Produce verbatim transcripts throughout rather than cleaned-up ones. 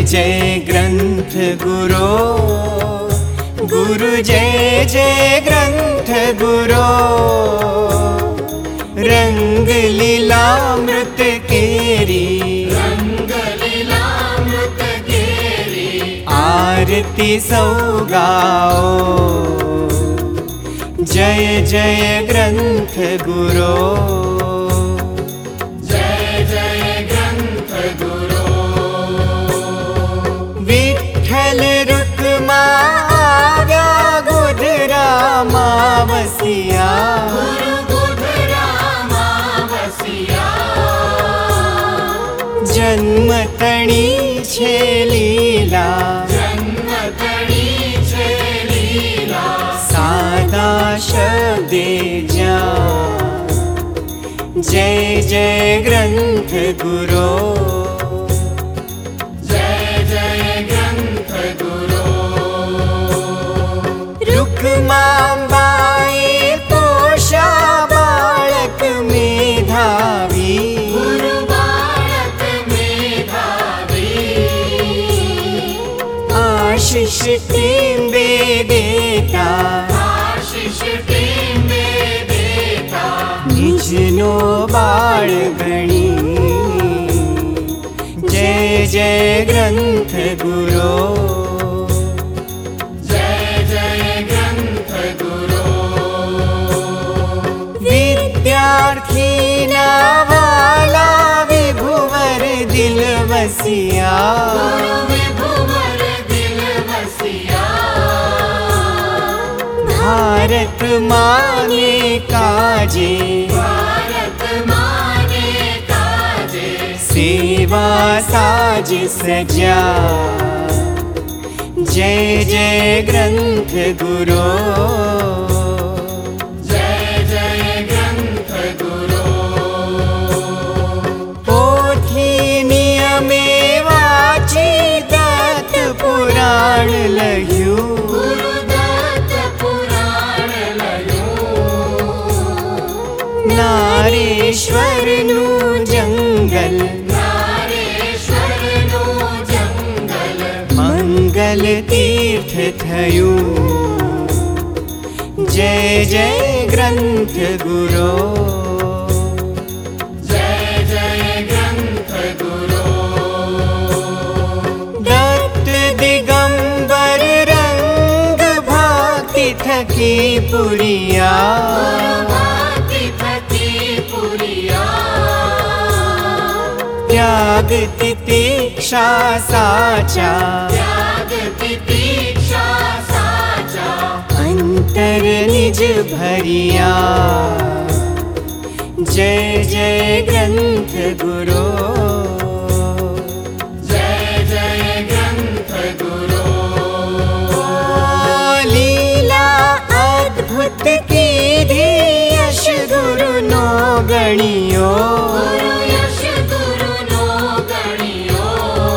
जय ग्रंथ गुरो, गुरु जय जय ग्रंथ गुरो। रंग लीलामृत केरी, रंग लीलामृत केरी। आरती सौ गाओ, जय जय ग्रंथ गुरो, जय जय ग्रंथ गुरो। विठ्ठल रुक्मा आव्या गोधरा मावसिया, गुरु गोधरा मावसिया। जन्म तणी छे लीला, जन्म तणी छे लीला। सादा शब्दे जा, जय जय ग्रंथ गुरो, जय जय ग्रंथ गुरो। रुक्माबाई पोषा बालक मेधावी, गुरु बालक मेधावी। आशीष टीम्बे देता, आशीष टीम्बे देता। निजनो बाळ गणी, जय जय ग्रंथ गुरो, जय जय ग्रंथ गुरो। विद्यार्थी नावाला विभुवर दिल वसिया, गुरु विभुवर दिल वसिया। भारत माने काजे, भारत माने काजे। सेवा साज सजा, जय जय ग्रंथ गुरो, जय जय ग्रंथ गुरो। पोथी नियमे वाची दत्त पुराण लह्यू, गुरुदत्त पुराण लह्यू। नारेश्वरनु जंगल, नारेश्वरनु जंगल। मंगल तीर्थ थयू, जय जय ग्रंथ गुरो, जय जय ग्रंथ गुरो। दत्त दिगंबर रंग भक्ति थकी पुरिया, भाति थकी पुरिया। त्याग तितिक्षा साचा, त्याग तितिक्षा साचा। अंतर निज भरिया, जय जय ग्रंथ गुरो, जय जय ग्रंथ गुरो। लीला अद्भुत कीधी यश गुरु नो गणियो, गुरु यश गुरु नो गणियो।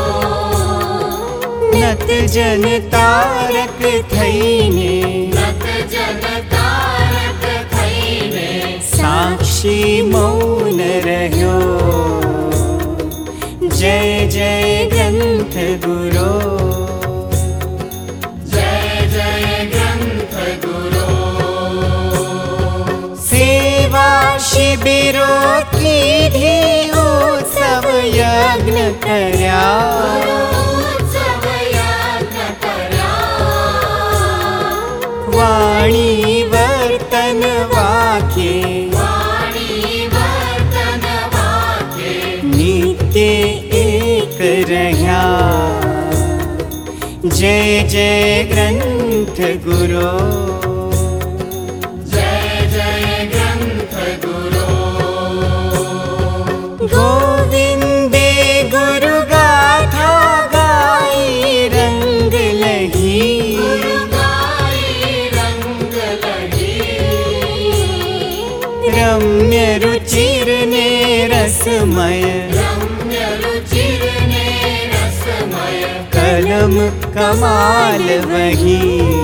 नत जन तारक थईने, नत जन तारक थईने। साक्षी मौन रह्यो, जय जय ग्रंथ गुरो, जय जय ग्रंथ गुरो। सेवा शिबिरों की भी उत्सव यज्ञ कर्या, उत्सव यज्ञ कर्या। वाणी वर्तन वाक्ये, वाणी वर्तन वाक्ये। नित्य एक रह्या, जय जय ग्रंथ गुरो, जय जय ग्रंथ गुरो। गोविंदे गुरु गाथा गाई रंग लही, गुरु गाई रंग लही। रम्य रुचिर ने रसमय, रम्य रुचिर ने रसमय। कलम कमाल वही,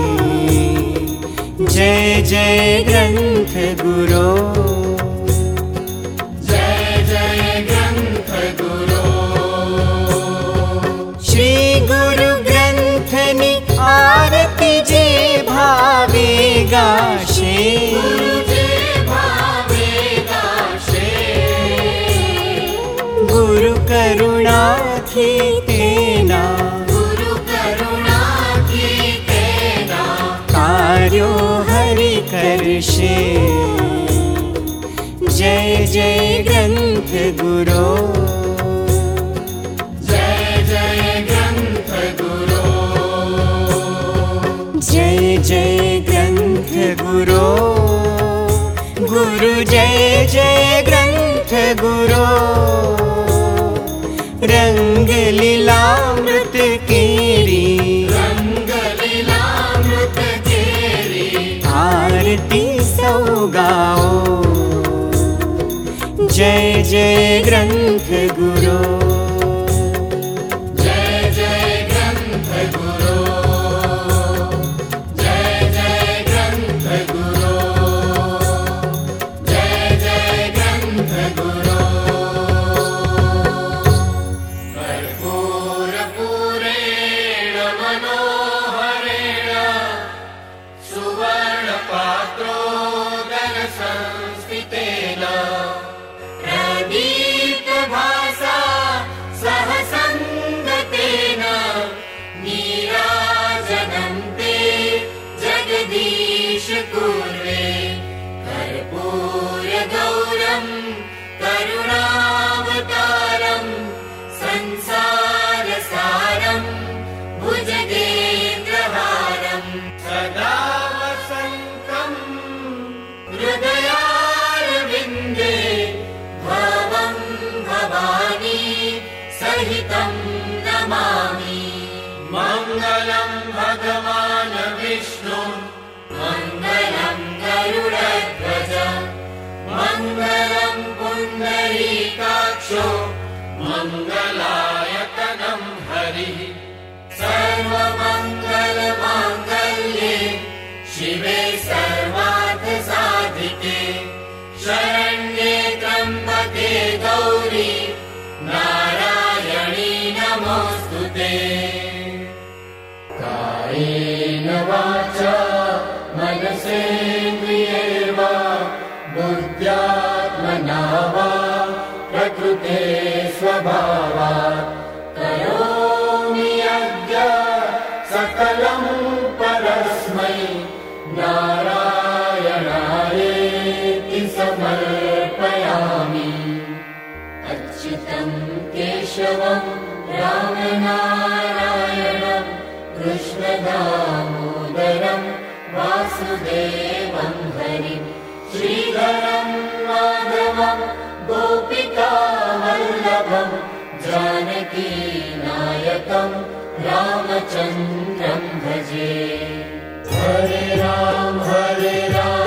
जय जय ग्रंथ गुरो, जय जय ग्रंथ गुरो। श्री से। जय जय ग्रंथ गुरो, जय जय ग्रंथ गुरो, जय जय ग्रंथ गुरो, गुरु जय जय ग्रंथ गुरो। रंग लीलामृत केरी, रंग लीलामृत केरी, आरती सौ गाओ। जय जय ग्रंथ गुरो, जय जय ग्रंथ गुरो, जय जय ग्रंथ गुरो, जय जय ग्रंथ गुरो। कर्पूर पूरेण मनोहरेण सुवर्ण पात्रोदर संस्थितेन प्रदीप्तभासा सह संगतेन नीराजनं ते जगदीश कुर्वे। कर्पूरगौरं करुणावतारं संसारसारं भुजगेन्द्रहारं सदा वसन्तं हृदयारविन्दे भवं भवानी सहितं नमामि। मङ्गलं भगवान् विष्णु, मङ्गलं गरुडध्वज, मङ्गलं पुण्डरीकाक्षो, मङ्गलायतनं हरिः। सर्वमङ्गलमाङ्गल्ये शिवे सर्वार्थसाधिके, शरण्ये त्र्यम्बके गौरी नारायणी नमोऽस्तुते। कायेन वाचा मनसेन्द्रिये वा बुद्ध्यात्मना वा प्रकृते स्वभावात् करोमि यज्ञ सकलं परस्मै नारायणायेति समर्पयामि। अच्युतं केशवं रामनारायणं कृष्णदामोदरं वासुदेवं हरिं श्रीधरं माधवं गोपिकावल्लभं जानकीनायकं रामचन्द्रं भजे। हरे राम हरे राम